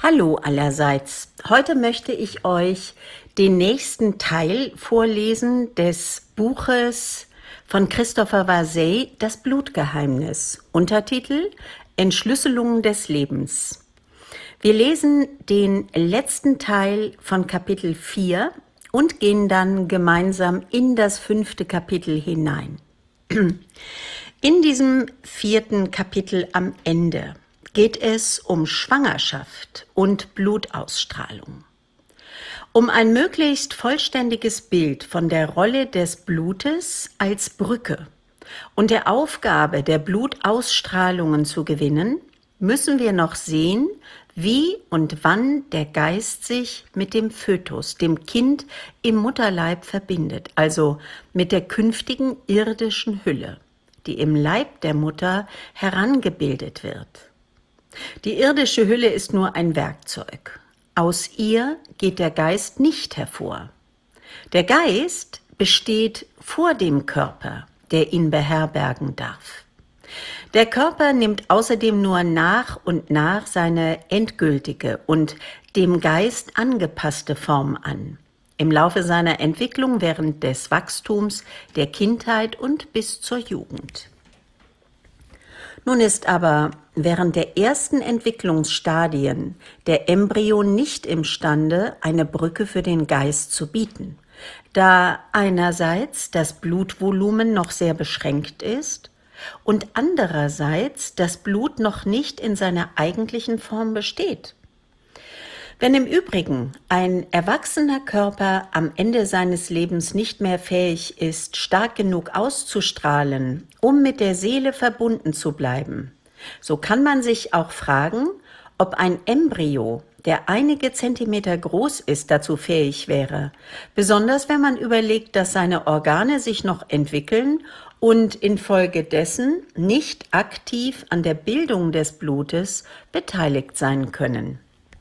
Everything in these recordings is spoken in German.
Hallo allerseits. Heute möchte ich euch den nächsten Teil vorlesen des Buches von Christopher Vasey, Das Blutgeheimnis. Untertitel: Entschlüsselung des Lebens. Wir lesen den letzten Teil von Kapitel 4 und gehen dann gemeinsam in das 5. Kapitel hinein. In diesem 4. Kapitel am Ende geht es um Schwangerschaft und Blutausstrahlung. Um ein möglichst vollständiges Bild von der Rolle des Blutes als Brücke und der Aufgabe der Blutausstrahlungen zu gewinnen, müssen wir noch sehen, wie und wann der Geist sich mit dem Fötus, dem Kind im Mutterleib verbindet, also mit der künftigen irdischen Hülle, die im Leib der Mutter herangebildet wird. Die irdische Hülle ist nur ein Werkzeug. Aus ihr geht der Geist nicht hervor. Der Geist besteht vor dem Körper, der ihn beherbergen darf. Der Körper nimmt außerdem nur nach und nach seine endgültige und dem Geist angepasste Form an, im Laufe seiner Entwicklung während des Wachstums, der Kindheit und bis zur Jugend. Nun ist aber während der ersten Entwicklungsstadien der Embryo nicht imstande, eine Brücke für den Geist zu bieten, da einerseits das Blutvolumen noch sehr beschränkt ist und andererseits das Blut noch nicht in seiner eigentlichen Form besteht. Wenn im Übrigen ein erwachsener Körper am Ende seines Lebens nicht mehr fähig ist, stark genug auszustrahlen, um mit der Seele verbunden zu bleiben, so kann man sich auch fragen, ob ein Embryo, der einige Zentimeter groß ist, dazu fähig wäre, besonders wenn man überlegt, dass seine Organe sich noch entwickeln und infolgedessen nicht aktiv an der Bildung des Blutes beteiligt sein können.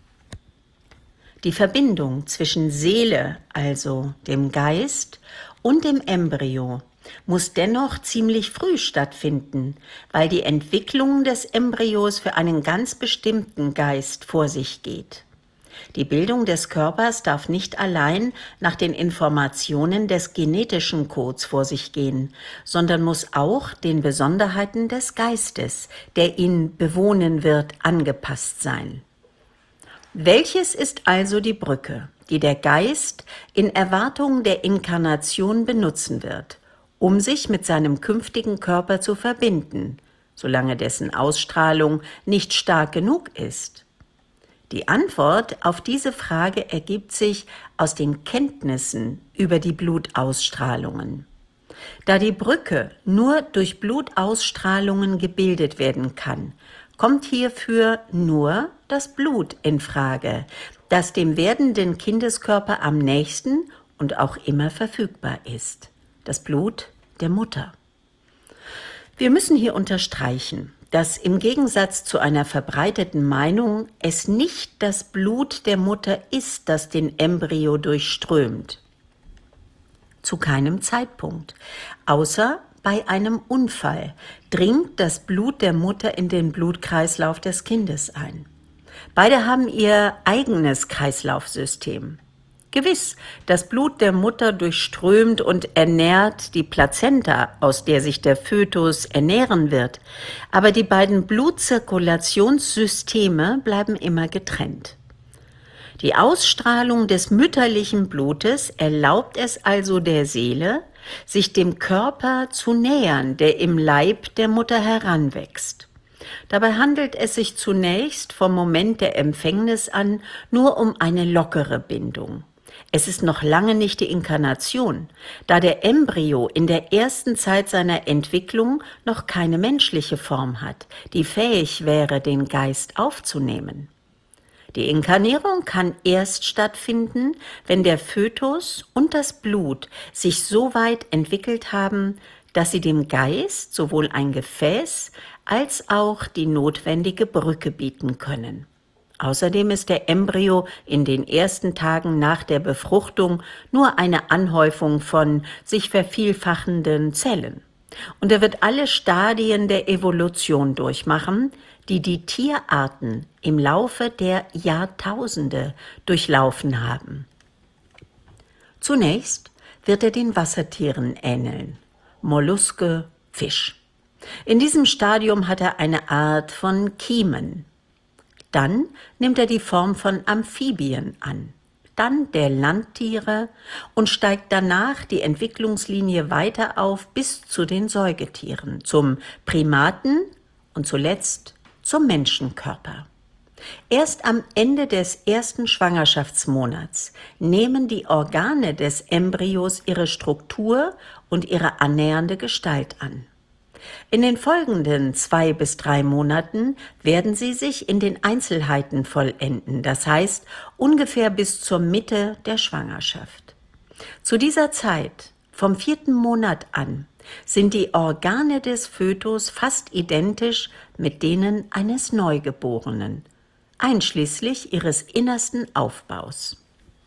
Die Verbindung zwischen Seele, also dem Geist, und dem Embryo muss dennoch ziemlich früh stattfinden, weil die Entwicklung des Embryos für einen ganz bestimmten Geist vor sich geht. Die Bildung des Körpers darf nicht allein nach den Informationen des genetischen Codes vor sich gehen, sondern muss auch den Besonderheiten des Geistes, der ihn bewohnen wird, angepasst sein. Welches ist also die Brücke, die der Geist in Erwartung der Inkarnation benutzen wird, um sich mit seinem künftigen Körper zu verbinden, solange dessen Ausstrahlung nicht stark genug ist? Die Antwort auf diese Frage ergibt sich aus den Kenntnissen über die Blutausstrahlungen. Da die Brücke nur durch Blutausstrahlungen gebildet werden kann, kommt hierfür nur das Blut in Frage, das dem werdenden Kindeskörper am nächsten und auch immer verfügbar ist. Das Blut der Mutter. Wir müssen hier unterstreichen, dass im Gegensatz zu einer verbreiteten Meinung es nicht das Blut der Mutter ist, das den Embryo durchströmt. Zu keinem Zeitpunkt, außer bei einem Unfall dringt das Blut der Mutter in den Blutkreislauf des Kindes ein. Beide haben ihr eigenes Kreislaufsystem. Gewiss, das Blut der Mutter durchströmt und ernährt die Plazenta, aus der sich der Fötus ernähren wird, aber die beiden Blutzirkulationssysteme bleiben immer getrennt. Die Ausstrahlung des mütterlichen Blutes erlaubt es also der Seele, sich dem Körper zu nähern, der im Leib der Mutter heranwächst. Dabei handelt es sich zunächst vom Moment der Empfängnis an nur um eine lockere Bindung. Es ist noch lange nicht die Inkarnation, da der Embryo in der ersten Zeit seiner Entwicklung noch keine menschliche Form hat, die fähig wäre, den Geist aufzunehmen. Die Inkarnierung kann erst stattfinden, wenn der Fötus und das Blut sich so weit entwickelt haben, dass sie dem Geist sowohl ein Gefäß als auch die notwendige Brücke bieten können. Außerdem ist der Embryo in den ersten Tagen nach der Befruchtung nur eine Anhäufung von sich vervielfachenden Zellen. Und er wird alle Stadien der Evolution durchmachen, die die Tierarten im Laufe der Jahrtausende durchlaufen haben. Zunächst wird er den Wassertieren ähneln: Molluske, Fisch. In diesem Stadium hat er eine Art von Kiemen. Dann nimmt er die Form von Amphibien an, dann der Landtiere und steigt danach die Entwicklungslinie weiter auf bis zu den Säugetieren, zum Primaten und zuletzt zum Menschenkörper. Erst am Ende des ersten Schwangerschaftsmonats nehmen die Organe des Embryos ihre Struktur und ihre annähernde Gestalt an. In den folgenden 2 bis 3 Monaten werden sie sich in den Einzelheiten vollenden, das heißt ungefähr bis zur Mitte der Schwangerschaft. Zu dieser Zeit, vom 4. Monat an, sind die Organe des Fötus fast identisch mit denen eines Neugeborenen, einschließlich ihres innersten Aufbaus.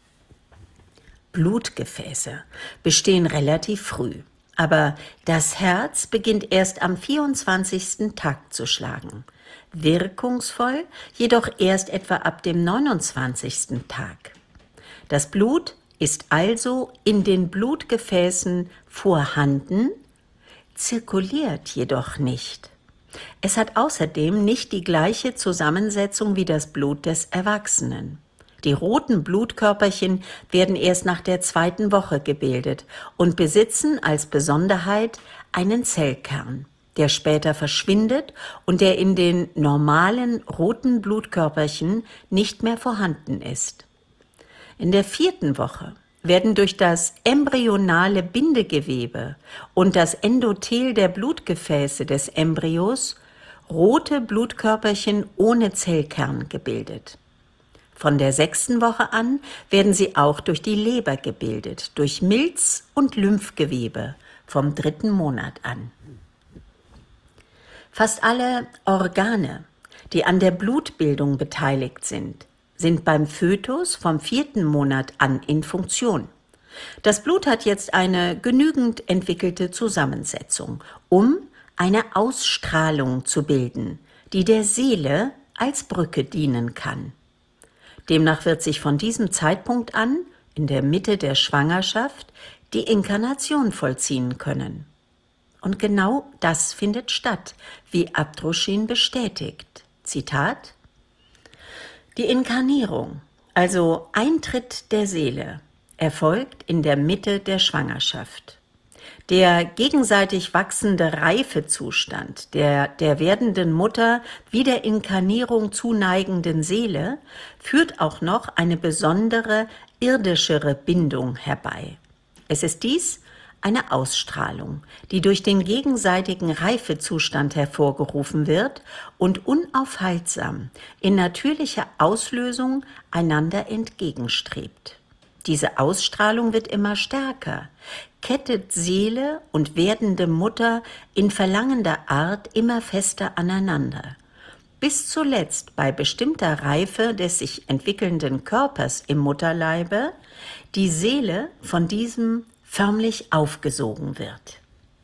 Blutgefäße bestehen relativ früh. Aber das Herz beginnt erst am 24. Tag zu schlagen, wirkungsvoll jedoch erst etwa ab dem 29. Tag. Das Blut ist also in den Blutgefäßen vorhanden, zirkuliert jedoch nicht. Es hat außerdem nicht die gleiche Zusammensetzung wie das Blut des Erwachsenen. Die roten Blutkörperchen werden erst nach der 2. Woche gebildet und besitzen als Besonderheit einen Zellkern, der später verschwindet und der in den normalen roten Blutkörperchen nicht mehr vorhanden ist. In der 4. Woche werden durch das embryonale Bindegewebe und das Endothel der Blutgefäße des Embryos rote Blutkörperchen ohne Zellkern gebildet. Von der 6. Woche an werden sie auch durch die Leber gebildet, durch Milz- und Lymphgewebe vom 3. Monat an. Fast alle Organe, die an der Blutbildung beteiligt sind beim Fötus vom 4. Monat an in Funktion. Das Blut hat jetzt eine genügend entwickelte Zusammensetzung, um eine Ausstrahlung zu bilden, die der Seele als Brücke dienen kann. Demnach wird sich von diesem Zeitpunkt an, in der Mitte der Schwangerschaft, die Inkarnation vollziehen können. Und genau das findet statt, wie Abdruschin bestätigt. Zitat: Die Inkarnierung, also Eintritt der Seele, erfolgt in der Mitte der Schwangerschaft. Der gegenseitig wachsende Reifezustand der werdenden Mutter wie der Inkarnierung zuneigenden Seele führt auch noch eine besondere, irdischere Bindung herbei. Es ist dies eine Ausstrahlung, die durch den gegenseitigen Reifezustand hervorgerufen wird und unaufhaltsam in natürlicher Auslösung einander entgegenstrebt. Diese Ausstrahlung wird immer stärker, kettet Seele und werdende Mutter in verlangender Art immer fester aneinander, bis zuletzt bei bestimmter Reife des sich entwickelnden Körpers im Mutterleibe die Seele von diesem förmlich aufgesogen wird.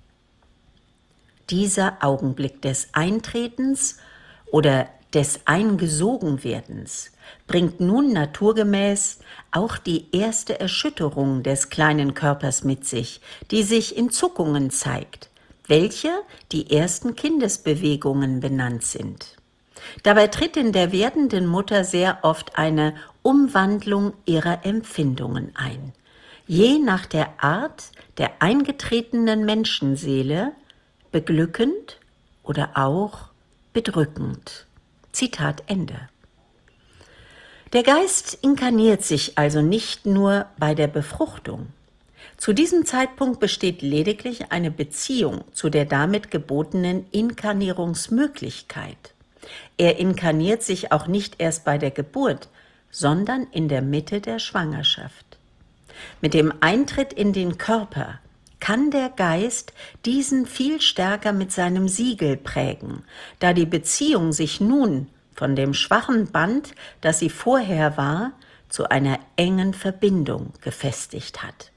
Dieser Augenblick des Eintretens oder des Eingesogenwerdens bringt nun naturgemäß auch die erste Erschütterung des kleinen Körpers mit sich, die sich in Zuckungen zeigt, welche die ersten Kindesbewegungen benannt sind. Dabei tritt in der werdenden Mutter sehr oft eine Umwandlung ihrer Empfindungen ein, je nach der Art der eingetretenen Menschenseele, beglückend oder auch bedrückend. Zitat Ende. Der Geist inkarniert sich also nicht nur bei der Befruchtung. Zu diesem Zeitpunkt besteht lediglich eine Beziehung zu der damit gebotenen Inkarnierungsmöglichkeit. Er inkarniert sich auch nicht erst bei der Geburt, sondern in der Mitte der Schwangerschaft. Mit dem Eintritt in den Körper kann der Geist diesen viel stärker mit seinem Siegel prägen, da die Beziehung sich nun von dem schwachen Band, das sie vorher war, zu einer engen Verbindung gefestigt hat.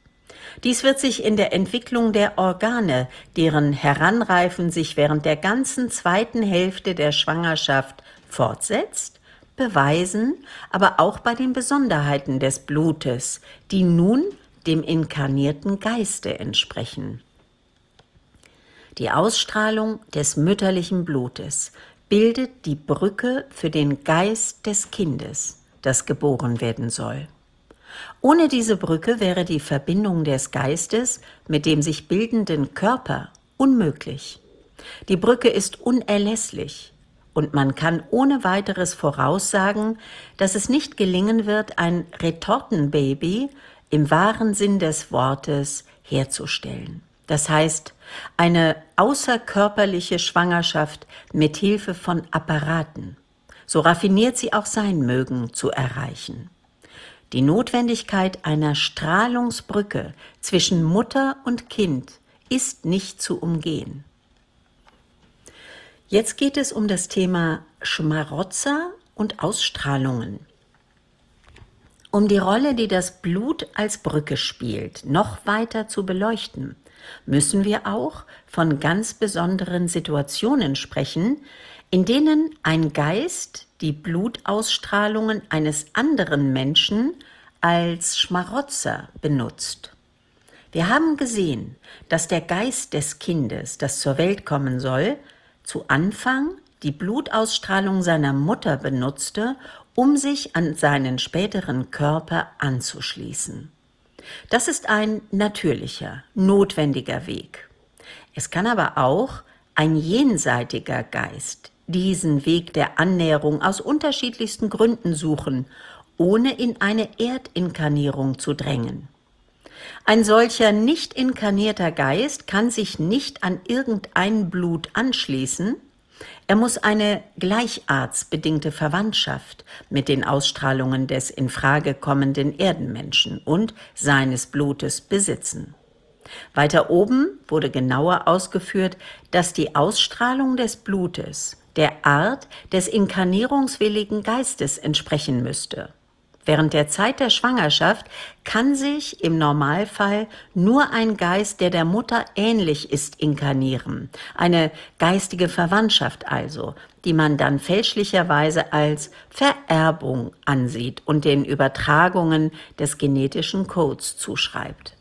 Dies wird sich in der Entwicklung der Organe, deren Heranreifen sich während der ganzen zweiten Hälfte der Schwangerschaft fortsetzt, beweisen, aber auch bei den Besonderheiten des Blutes, die nun dem inkarnierten Geiste entsprechen. Die Ausstrahlung des mütterlichen Blutes bildet die Brücke für den Geist des Kindes, das geboren werden soll. Ohne diese Brücke wäre die Verbindung des Geistes mit dem sich bildenden Körper unmöglich. Die Brücke ist unerlässlich und man kann ohne weiteres voraussagen, dass es nicht gelingen wird, ein Retortenbaby im wahren Sinn des Wortes herzustellen. Das heißt, eine außerkörperliche Schwangerschaft mit Hilfe von Apparaten, so raffiniert sie auch sein mögen, zu erreichen. Die Notwendigkeit einer Strahlungsbrücke zwischen Mutter und Kind ist nicht zu umgehen. Jetzt geht es um das Thema Schmarotzer und Ausstrahlungen. Um die Rolle, die das Blut als Brücke spielt, noch weiter zu beleuchten, müssen wir auch von ganz besonderen Situationen sprechen, in denen ein Geist die Blutausstrahlungen eines anderen Menschen als Schmarotzer benutzt. Wir haben gesehen, dass der Geist des Kindes, das zur Welt kommen soll, zu Anfang die Blutausstrahlung seiner Mutter benutzte, um sich an seinen späteren Körper anzuschließen. Das ist ein natürlicher, notwendiger Weg. Es kann aber auch ein jenseitiger Geist diesen Weg der Annäherung aus unterschiedlichsten Gründen suchen, ohne in eine Erdinkarnierung zu drängen. Ein solcher nicht inkarnierter Geist kann sich nicht an irgendein Blut anschließen. Er muss eine gleichartsbedingte Verwandtschaft mit den Ausstrahlungen des in Frage kommenden Erdenmenschen und seines Blutes besitzen. Weiter oben wurde genauer ausgeführt, dass die Ausstrahlung des Blutes der Art des inkarnierungswilligen Geistes entsprechen müsste. Während der Zeit der Schwangerschaft kann sich im Normalfall nur ein Geist, der der Mutter ähnlich ist, inkarnieren. Eine geistige Verwandtschaft also, die man dann fälschlicherweise als Vererbung ansieht und den Übertragungen des genetischen Codes zuschreibt.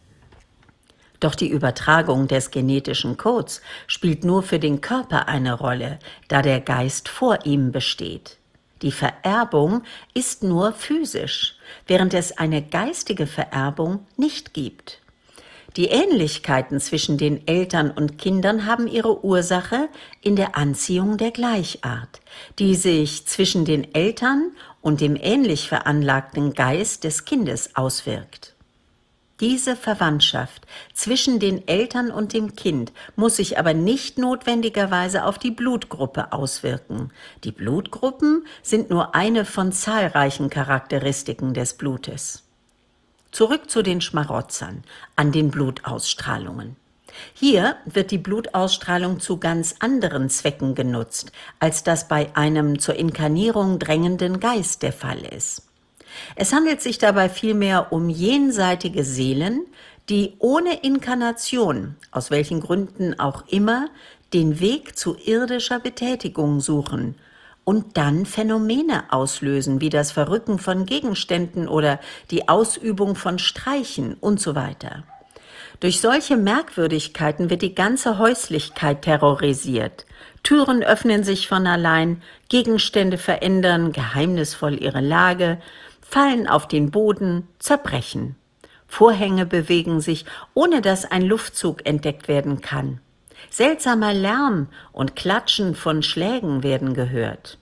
Doch die Übertragung des genetischen Codes spielt nur für den Körper eine Rolle, da der Geist vor ihm besteht. Die Vererbung ist nur physisch, während es eine geistige Vererbung nicht gibt. Die Ähnlichkeiten zwischen den Eltern und Kindern haben ihre Ursache in der Anziehung der Gleichart, die sich zwischen den Eltern und dem ähnlich veranlagten Geist des Kindes auswirkt. Diese Verwandtschaft zwischen den Eltern und dem Kind muss sich aber nicht notwendigerweise auf die Blutgruppe auswirken. Die Blutgruppen sind nur eine von zahlreichen Charakteristiken des Blutes. Zurück zu den Schmarotzern an den Blutausstrahlungen. Hier wird die Blutausstrahlung zu ganz anderen Zwecken genutzt, als das bei einem zur Inkarnierung drängenden Geist der Fall ist. Es handelt sich dabei vielmehr um jenseitige Seelen, die ohne Inkarnation, aus welchen Gründen auch immer, den Weg zu irdischer Betätigung suchen und dann Phänomene auslösen, wie das Verrücken von Gegenständen oder die Ausübung von Streichen und so weiter. Durch solche Merkwürdigkeiten wird die ganze Häuslichkeit terrorisiert. Türen öffnen sich von allein, Gegenstände verändern geheimnisvoll ihre Lage, fallen auf den Boden, zerbrechen. Vorhänge bewegen sich, ohne dass ein Luftzug entdeckt werden kann. Seltsamer Lärm und Klatschen von Schlägen werden gehört.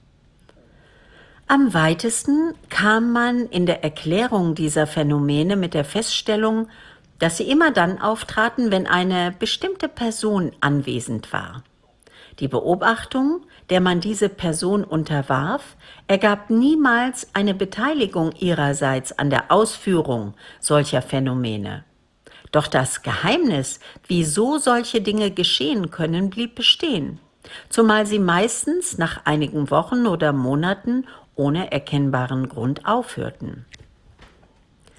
Am weitesten kam man in der Erklärung dieser Phänomene mit der Feststellung, dass sie immer dann auftraten, wenn eine bestimmte Person anwesend war. Die Beobachtung, der man diese Person unterwarf, ergab niemals eine Beteiligung ihrerseits an der Ausführung solcher Phänomene. Doch das Geheimnis, wieso solche Dinge geschehen können, blieb bestehen, zumal sie meistens nach einigen Wochen oder Monaten ohne erkennbaren Grund aufhörten.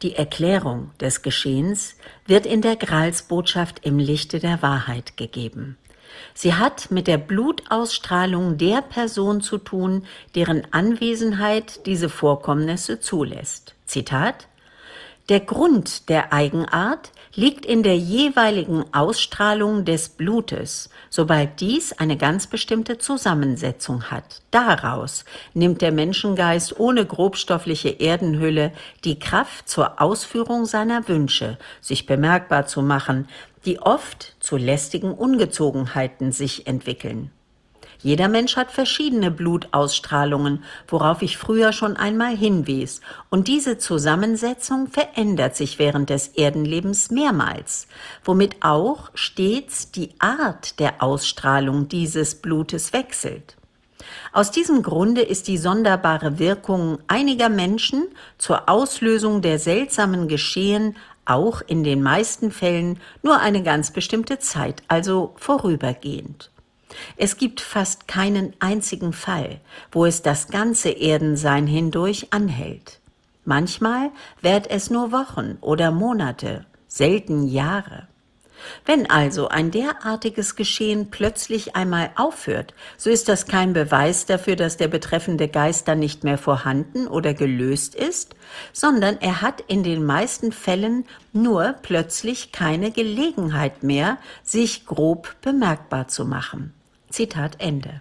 Die Erklärung des Geschehens wird in der Gralsbotschaft im Lichte der Wahrheit gegeben. Sie hat mit der Blutausstrahlung der Person zu tun, deren Anwesenheit diese Vorkommnisse zulässt. Zitat: Der Grund der Eigenart liegt in der jeweiligen Ausstrahlung des Blutes, sobald dies eine ganz bestimmte Zusammensetzung hat. Daraus nimmt der Menschengeist ohne grobstoffliche Erdenhülle die Kraft zur Ausführung seiner Wünsche, sich bemerkbar zu machen, die oft zu lästigen Ungezogenheiten sich entwickeln. Jeder Mensch hat verschiedene Blutausstrahlungen, worauf ich früher schon einmal hinwies, und diese Zusammensetzung verändert sich während des Erdenlebens mehrmals, womit auch stets die Art der Ausstrahlung dieses Blutes wechselt. Aus diesem Grunde ist die sonderbare Wirkung einiger Menschen zur Auslösung der seltsamen Geschehen auch in den meisten Fällen nur eine ganz bestimmte Zeit, also vorübergehend. Es gibt fast keinen einzigen Fall, wo es das ganze Erdensein hindurch anhält. Manchmal währt es nur Wochen oder Monate, selten Jahre. Wenn also ein derartiges Geschehen plötzlich einmal aufhört, so ist das kein Beweis dafür, dass der betreffende Geist dann nicht mehr vorhanden oder gelöst ist, sondern er hat in den meisten Fällen nur plötzlich keine Gelegenheit mehr, sich grob bemerkbar zu machen. Zitat Ende.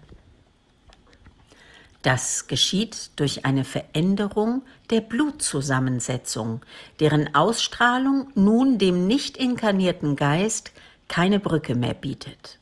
Das geschieht durch eine Veränderung der Blutzusammensetzung, deren Ausstrahlung nun dem nicht inkarnierten Geist keine Brücke mehr bietet.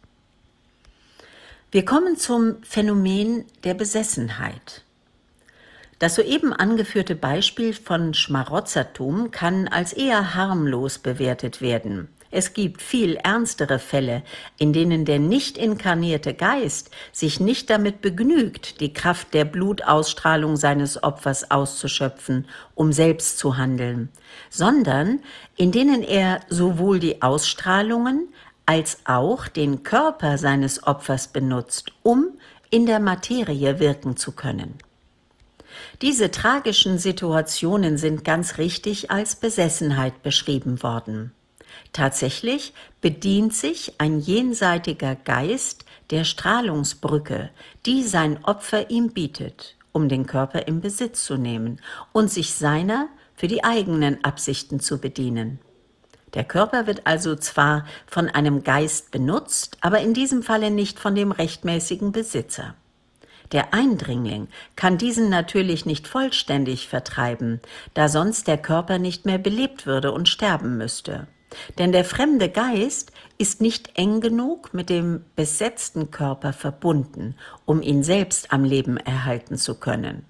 Wir kommen zum Phänomen der Besessenheit. Das soeben angeführte Beispiel von Schmarotzertum kann als eher harmlos bewertet werden. Es gibt viel ernstere Fälle, in denen der nicht inkarnierte Geist sich nicht damit begnügt, die Kraft der Blutausstrahlung seines Opfers auszuschöpfen, um selbst zu handeln, sondern in denen er sowohl die Ausstrahlungen als auch den Körper seines Opfers benutzt, um in der Materie wirken zu können. Diese tragischen Situationen sind ganz richtig als Besessenheit beschrieben worden. Tatsächlich bedient sich ein jenseitiger Geist der Strahlungsbrücke, die sein Opfer ihm bietet, um den Körper in Besitz zu nehmen und sich seiner für die eigenen Absichten zu bedienen. Der Körper wird also zwar von einem Geist benutzt, aber in diesem Falle nicht von dem rechtmäßigen Besitzer. Der Eindringling kann diesen natürlich nicht vollständig vertreiben, da sonst der Körper nicht mehr belebt würde und sterben müsste. Denn der fremde Geist ist nicht eng genug mit dem besetzten Körper verbunden, um ihn selbst am Leben erhalten zu können.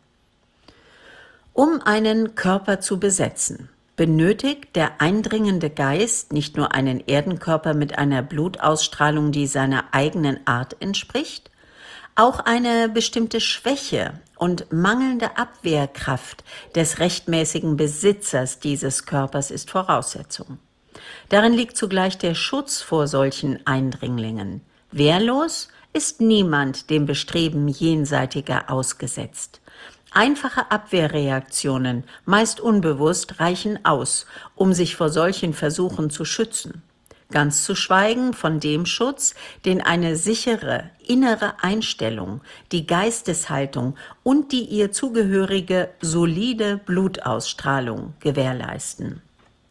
Um einen Körper zu besetzen, benötigt der eindringende Geist nicht nur einen Erdenkörper mit einer Blutausstrahlung, die seiner eigenen Art entspricht, auch eine bestimmte Schwäche und mangelnde Abwehrkraft des rechtmäßigen Besitzers dieses Körpers ist Voraussetzung. Darin liegt zugleich der Schutz vor solchen Eindringlingen. Wehrlos ist niemand dem Bestreben Jenseitiger ausgesetzt. Einfache Abwehrreaktionen, meist unbewusst, reichen aus, um sich vor solchen Versuchen zu schützen. Ganz zu schweigen von dem Schutz, den eine sichere innere Einstellung, die Geisteshaltung und die ihr zugehörige solide Blutausstrahlung gewährleisten.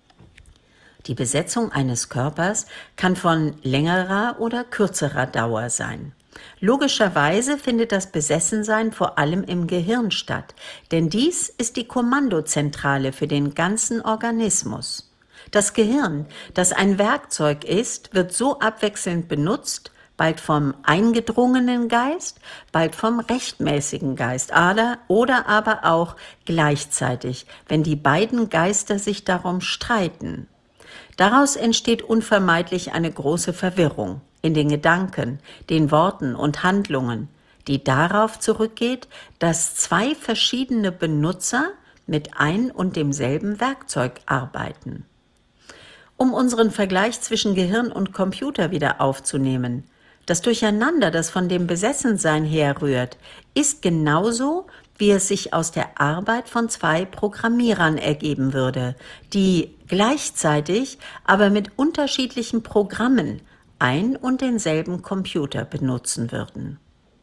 Die Besetzung eines Körpers kann von längerer oder kürzerer Dauer sein. Logischerweise findet das Besessensein vor allem im Gehirn statt, denn dies ist die Kommandozentrale für den ganzen Organismus. Das Gehirn, das ein Werkzeug ist, wird so abwechselnd benutzt, bald vom eingedrungenen Geist, bald vom rechtmäßigen Geist, oder aber auch gleichzeitig, wenn die beiden Geister sich darum streiten. Daraus entsteht unvermeidlich eine große Verwirrung in den Gedanken, den Worten und Handlungen, die darauf zurückgeht, dass zwei verschiedene Benutzer mit ein und demselben Werkzeug arbeiten. Um unseren Vergleich zwischen Gehirn und Computer wieder aufzunehmen, das Durcheinander, das von dem Besessensein herrührt, ist genauso wie es sich aus der Arbeit von zwei Programmierern ergeben würde, die gleichzeitig, aber mit unterschiedlichen Programmen ein und denselben Computer benutzen würden.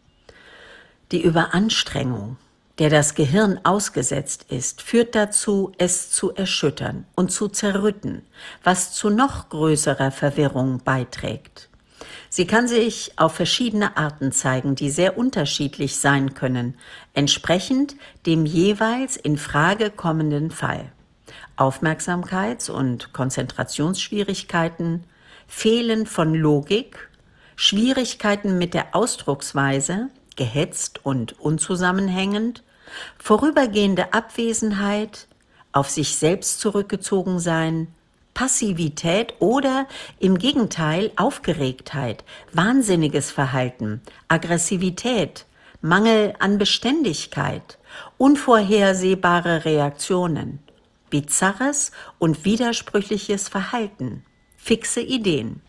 Die Überanstrengung, der das Gehirn ausgesetzt ist, führt dazu, es zu erschüttern und zu zerrütten, was zu noch größerer Verwirrung beiträgt. Sie kann sich auf verschiedene Arten zeigen, die sehr unterschiedlich sein können, entsprechend dem jeweils in Frage kommenden Fall. Aufmerksamkeits- und Konzentrationsschwierigkeiten, Fehlen von Logik, Schwierigkeiten mit der Ausdrucksweise, gehetzt und unzusammenhängend, vorübergehende Abwesenheit, auf sich selbst zurückgezogen sein, Passivität oder im Gegenteil Aufgeregtheit, wahnsinniges Verhalten, Aggressivität, Mangel an Beständigkeit, unvorhersehbare Reaktionen, bizarres und widersprüchliches Verhalten, fixe Ideen.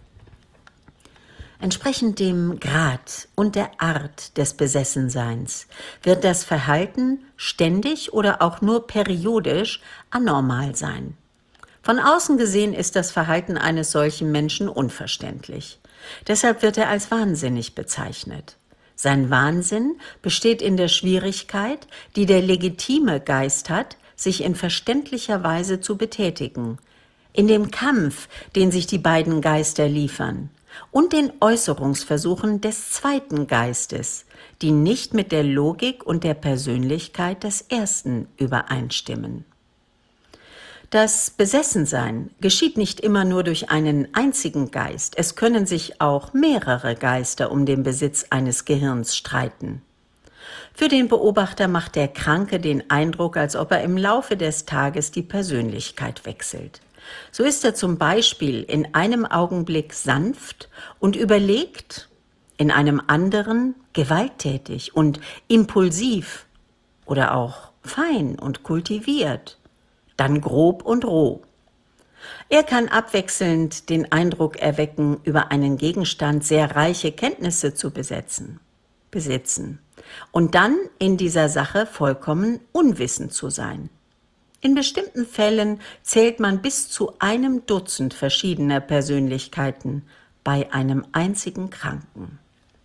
Entsprechend dem Grad und der Art des Besessenseins wird das Verhalten ständig oder auch nur periodisch anormal sein. Von außen gesehen ist das Verhalten eines solchen Menschen unverständlich. Deshalb wird er als wahnsinnig bezeichnet. Sein Wahnsinn besteht in der Schwierigkeit, die der legitime Geist hat, sich in verständlicher Weise zu betätigen, in dem Kampf, den sich die beiden Geister liefern, und den Äußerungsversuchen des zweiten Geistes, die nicht mit der Logik und der Persönlichkeit des ersten übereinstimmen. Das Besessensein geschieht nicht immer nur durch einen einzigen Geist, es können sich auch mehrere Geister um den Besitz eines Gehirns streiten. Für den Beobachter macht der Kranke den Eindruck, als ob er im Laufe des Tages die Persönlichkeit wechselt. So ist er zum Beispiel in einem Augenblick sanft und überlegt, in einem anderen gewalttätig und impulsiv oder auch fein und kultiviert, dann grob und roh. Er kann abwechselnd den Eindruck erwecken, über einen Gegenstand sehr reiche Kenntnisse zu besitzen und dann in dieser Sache vollkommen unwissend zu sein. In bestimmten Fällen zählt man bis zu 1 Dutzend verschiedener Persönlichkeiten bei einem einzigen Kranken.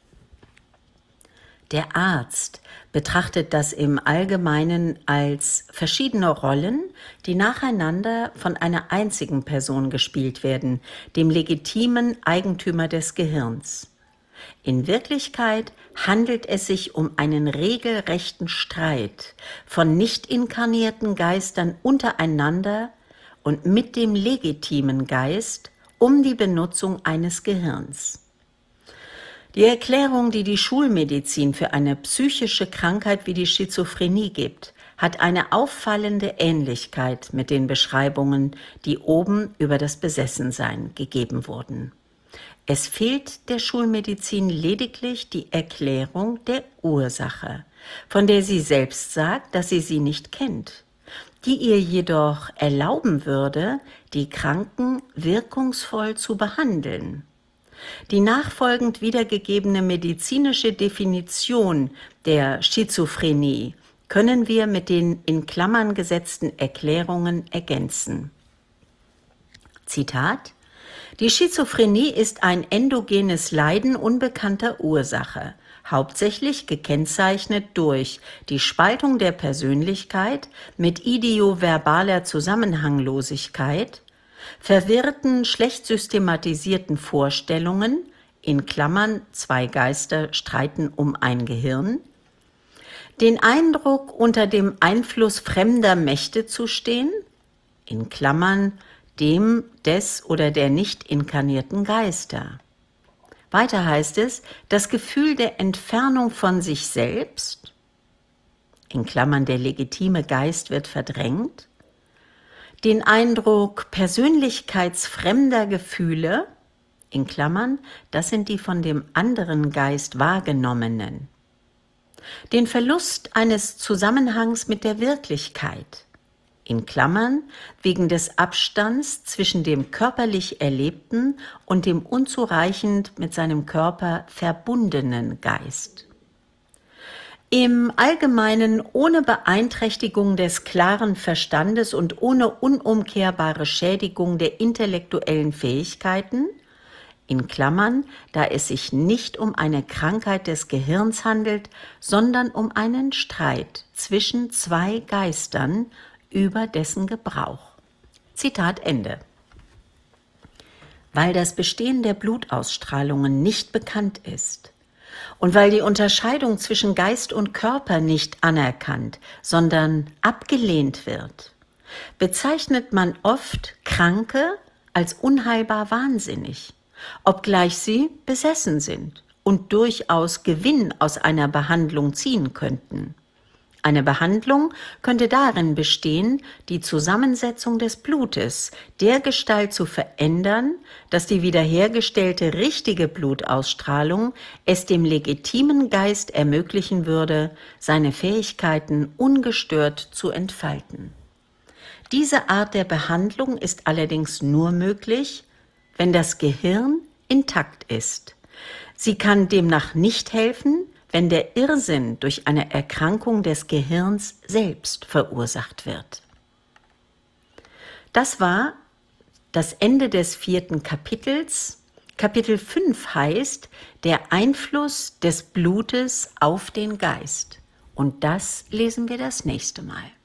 Der Arzt betrachtet das im Allgemeinen als verschiedene Rollen, die nacheinander von einer einzigen Person gespielt werden, dem legitimen Eigentümer des Gehirns. In Wirklichkeit handelt es sich um einen regelrechten Streit von nicht inkarnierten Geistern untereinander und mit dem legitimen Geist um die Benutzung eines Gehirns. Die Erklärung, die die Schulmedizin für eine psychische Krankheit wie die Schizophrenie gibt, hat eine auffallende Ähnlichkeit mit den Beschreibungen, die oben über das Besessensein gegeben wurden. Es fehlt der Schulmedizin lediglich die Erklärung der Ursache, von der sie selbst sagt, dass sie sie nicht kennt, die ihr jedoch erlauben würde, die Kranken wirkungsvoll zu behandeln. Die nachfolgend wiedergegebene medizinische Definition der Schizophrenie können wir mit den in Klammern gesetzten Erklärungen ergänzen. Zitat: Die Schizophrenie ist ein endogenes Leiden unbekannter Ursache, hauptsächlich gekennzeichnet durch die Spaltung der Persönlichkeit mit idioverbaler Zusammenhanglosigkeit, verwirrten, schlecht systematisierten Vorstellungen, in Klammern 2 Geister streiten um ein Gehirn, den Eindruck, unter dem Einfluss fremder Mächte zu stehen, in Klammern dem des oder der nicht inkarnierten Geister. Weiter heißt es, das Gefühl der Entfernung von sich selbst, in Klammern der legitime Geist wird verdrängt, den Eindruck persönlichkeitsfremder Gefühle, in Klammern, das sind die von dem anderen Geist wahrgenommenen, den Verlust eines Zusammenhangs mit der Wirklichkeit, in Klammern wegen des Abstands zwischen dem körperlich Erlebten und dem unzureichend mit seinem Körper verbundenen Geist. Im Allgemeinen ohne Beeinträchtigung des klaren Verstandes und ohne unumkehrbare Schädigung der intellektuellen Fähigkeiten, in Klammern, da es sich nicht um eine Krankheit des Gehirns handelt, sondern um einen Streit zwischen zwei Geistern über dessen Gebrauch. Zitat Ende. Weil das Bestehen der Blutausstrahlungen nicht bekannt ist und weil die Unterscheidung zwischen Geist und Körper nicht anerkannt, sondern abgelehnt wird, bezeichnet man oft Kranke als unheilbar wahnsinnig, obgleich sie besessen sind und durchaus Gewinn aus einer Behandlung ziehen könnten. Eine Behandlung könnte darin bestehen, die Zusammensetzung des Blutes dergestalt zu verändern, dass die wiederhergestellte richtige Blutausstrahlung es dem legitimen Geist ermöglichen würde, seine Fähigkeiten ungestört zu entfalten. Diese Art der Behandlung ist allerdings nur möglich, wenn das Gehirn intakt ist. Sie kann demnach nicht helfen, wenn der Irrsinn durch eine Erkrankung des Gehirns selbst verursacht wird. Das war das Ende des 4. Kapitels. Kapitel 5 heißt der Einfluss des Blutes auf den Geist. Und das lesen wir das nächste Mal.